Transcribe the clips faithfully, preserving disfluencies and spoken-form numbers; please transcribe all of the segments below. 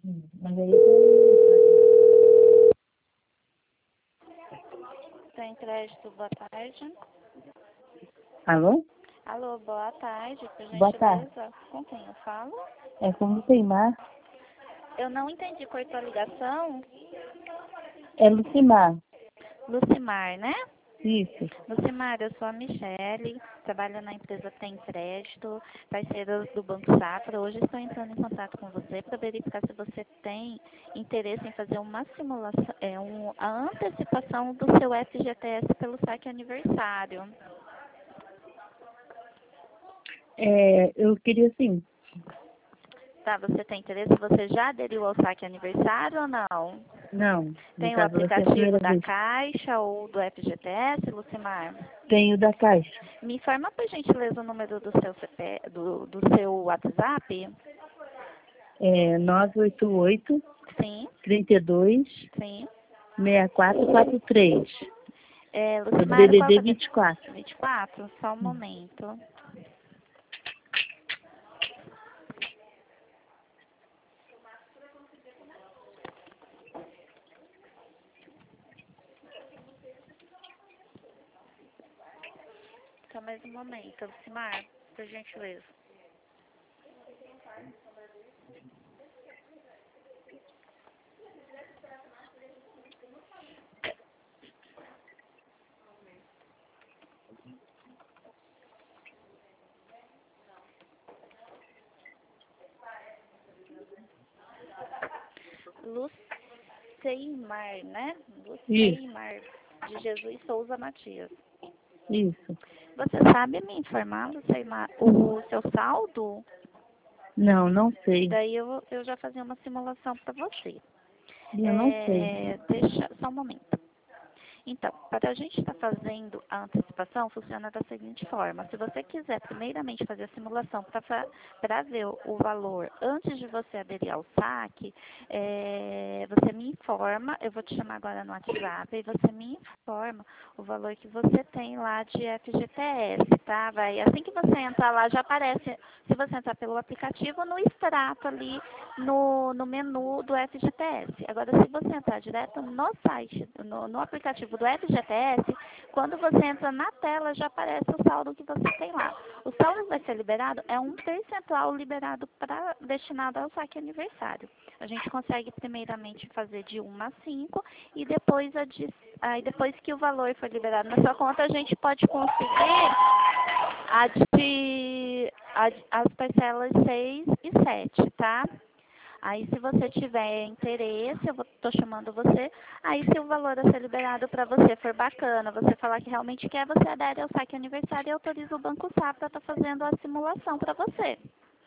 Hum, Mas aí eu Tem crédito, boa tarde. Alô? Alô, boa tarde, por Boa tarde. gentileza. Com quem eu falo? É como Lucimar. Eu não entendi, cortou a ligação. É Lucimar. Lucimar, né? Isso. Lucimar, eu sou a Michele, trabalho na empresa Tem Crédito, parceira do Banco Safra. Hoje estou entrando em contato com você para verificar se você tem interesse em fazer uma simulação, é, um, a antecipação do seu F G T S pelo saque aniversário. É, eu queria assim. Tá, você tem interesse? Você já aderiu ao saque aniversário ou não? Não. No Tem o caso, vai ser a aplicativo primeira da vez. Caixa ou do F G T S, Lucimar? Tenho da Caixa. Me informa, por gentileza, o número do seu, C P, do, do seu WhatsApp? É nove oito oito, Sim, trinta e dois, sim. seis quatro quatro três. É, É do Lucimar, qual que D D D é o de- vinte e quatro. vinte e quatro? Só um momento. Só mais um momento, Lucimar, por gentileza. Lucimar, né? Isso. Lucimar, de Jesus Souza Matias. Isso. Você sabe me informar, Lucimar, o seu saldo? Não, não sei. Daí eu, eu já fazia uma simulação para você. Eu não sei. É, deixa só um momento. Então, para a gente estar fazendo a antecipação, funciona da seguinte forma. Se você quiser primeiramente fazer a simulação para ver o, o valor antes de você aderir ao saque, é, você me informa, eu vou te chamar agora no WhatsApp, e você me informa o valor que você tem lá de F G T S, tá? Vai, assim que você entrar lá, já aparece, se você entrar pelo aplicativo, no extrato ali, no, no menu do F G T S. Agora, se você entrar direto no site, no, no aplicativo do F G T S, quando você entra na tela, já aparece o saldo que você tem lá. O saldo que vai ser liberado é um percentual liberado para destinado ao saque aniversário. A gente consegue primeiramente fazer de um a cinco e depois, a de, aí depois que o valor for liberado na sua conta, a gente pode conseguir a de, a, as parcelas seis e sete, tá? Aí, se você tiver interesse, eu estou chamando você. Aí, se o valor a ser liberado para você for bacana, você falar que realmente quer, você adere ao saque aniversário e autoriza o Banco Safra para estar fazendo a simulação para você.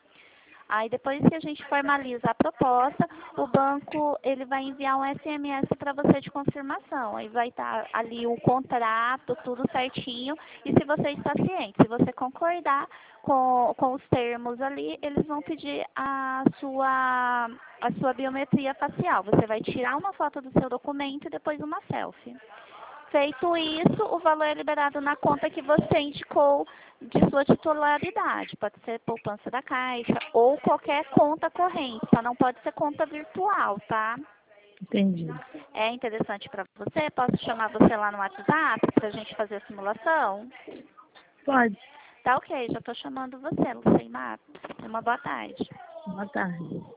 Aí, depois que a gente formaliza a proposta, o banco ele vai enviar um S M S para você de confirmação. Aí vai estar ali o contrato, tudo certinho. E se você está ciente, se você concordar com, com os termos ali, eles vão pedir a sua, a sua biometria facial. Você vai tirar uma foto do seu documento e depois uma selfie. Feito isso, o valor é liberado na conta que você indicou de sua titularidade. Pode ser poupança da Caixa ou qualquer conta corrente, só não pode ser conta virtual, tá? Entendi. É interessante para você? Posso chamar você lá no WhatsApp para a gente fazer a simulação? Pode. Tá ok, já estou chamando você, Lucimar. Uma boa tarde. Boa tarde.